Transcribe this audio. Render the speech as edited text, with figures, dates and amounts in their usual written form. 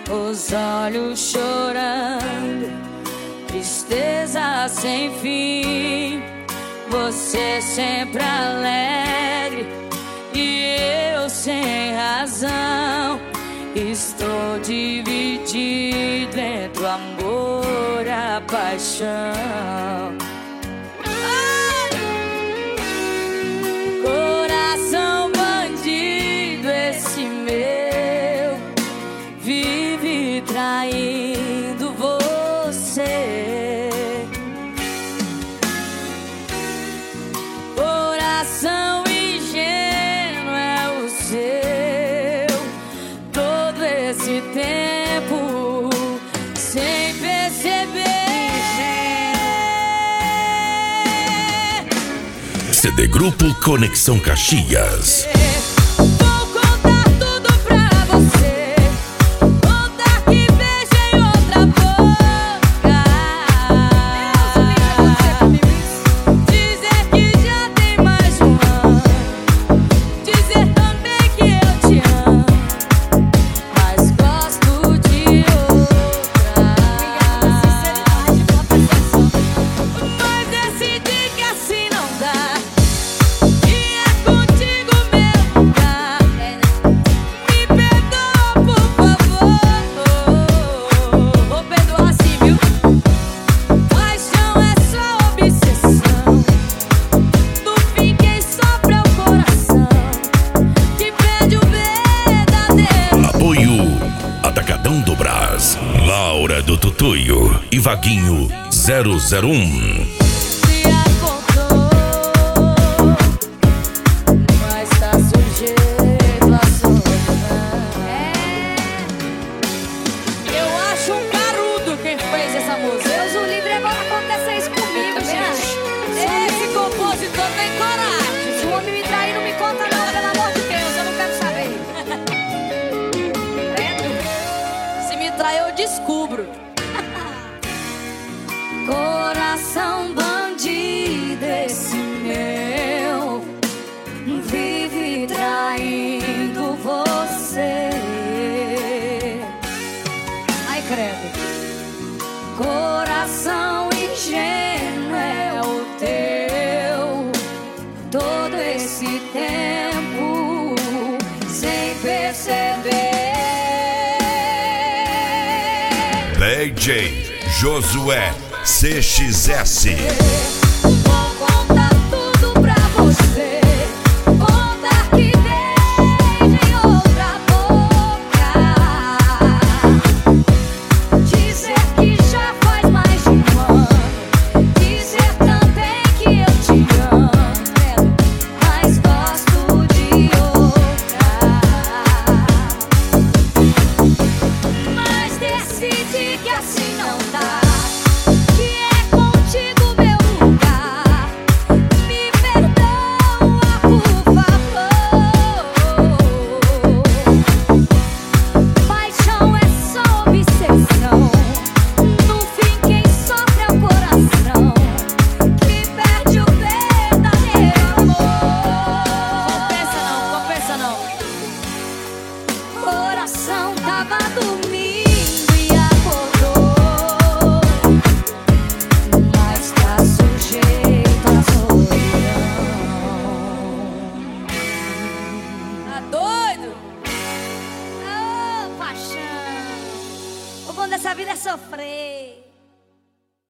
os olhos chorando, tristeza sem fim. Você sempre alegre e eu sem razão. Estou dividido entre o amor e a paixão. Coração bandido, esse meu vive traindo você. Coração ingênuo é o seu, todo esse tempo sem perceber. CD Grupo Conexão Caxias. Vou contar tudo pra você, contar que beijei outra boca, dizer que já tem mais um ano, dizer também que eu te amo, mas gosto de outra. Mas decidi que assim não dá. Atacadão do Brás, Laura do Tutuio e Vaguinho 001. Mas tá sujeito a solidão. Eu acho um carudo quem fez essa música. Deus o livre, agora acontecer isso comigo, gente. Esse compositor tem coragem. Se o homem me trair, não me conta não, pelo amor de Deus, eu não quero saber. Se me trair, eu descubro. Coração bandido, esse meu vive traindo você. Ai, credo. Coração ingênuo é o teu, todo esse tempo sem perceber. DJ Josué CXS. Vou contar tudo pra você, contar que beijei outra boca, dizer que já faz mais de um ano, dizer também que eu te amo, mas gosto de outra. Mas decidi que assim não dá. Tava dormindo e acordou, mas tá sujeito a solidão. Tá doido? Ô, paixão. O bom dessa vida é sofrer.